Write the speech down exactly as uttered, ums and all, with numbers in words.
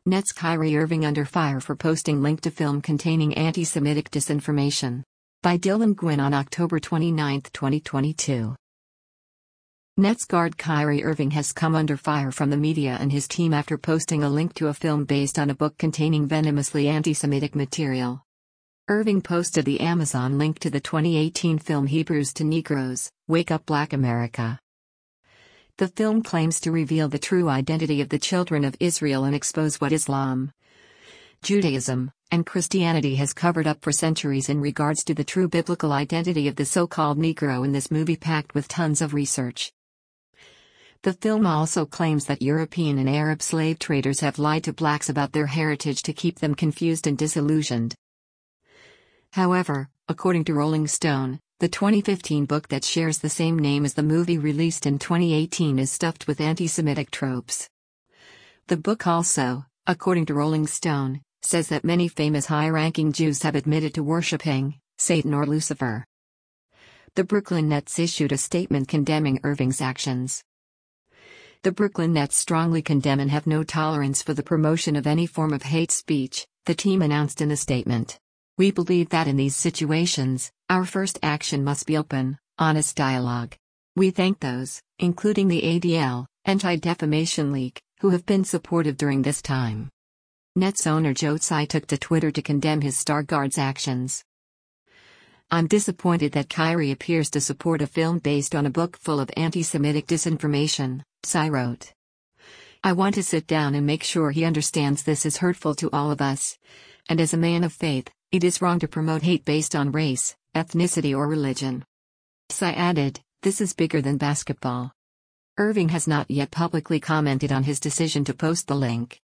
Nets Kyrie Irving under fire for posting link to film containing anti-Semitic disinformation. By Dylan Gwynn on October twenty-ninth, twenty twenty-two. Nets guard Kyrie Irving has come under fire from the media and his team after posting a link to a film based on a book containing venomously anti-Semitic material. Irving posted the Amazon link to the twenty eighteen film Hebrews to Negroes, Wake Up Black America. The film claims to reveal the true identity of the children of Israel and expose what Islam, Judaism, and Christianity has covered up for centuries in regards to the true biblical identity of the so-called Negro in this movie packed with tons of research. The film also claims that European and Arab slave traders have lied to blacks about their heritage to keep them confused and disillusioned. However, according to Rolling Stone, the twenty fifteen book that shares the same name as the movie released in twenty eighteen is stuffed with anti-Semitic tropes. The book also, according to Rolling Stone, says that many famous high-ranking Jews have admitted to worshipping Satan or Lucifer. The Brooklyn Nets issued a statement condemning Irving's actions. The Brooklyn Nets strongly condemn and have no tolerance for the promotion of any form of hate speech, the team announced in a statement. We believe that in these situations, our first action must be open, honest dialogue. We thank those, including the A D L, Anti-Defamation League, who have been supportive during this time. Nets owner Joe Tsai took to Twitter to condemn his star guard's actions. I'm disappointed that Kyrie appears to support a film based on a book full of anti-Semitic disinformation, Tsai wrote. I want to sit down and make sure he understands this is hurtful to all of us. And as a man of faith, it is wrong to promote hate based on race, ethnicity or religion. Tsai added, this is bigger than basketball. Irving has not yet publicly commented on his decision to post the link.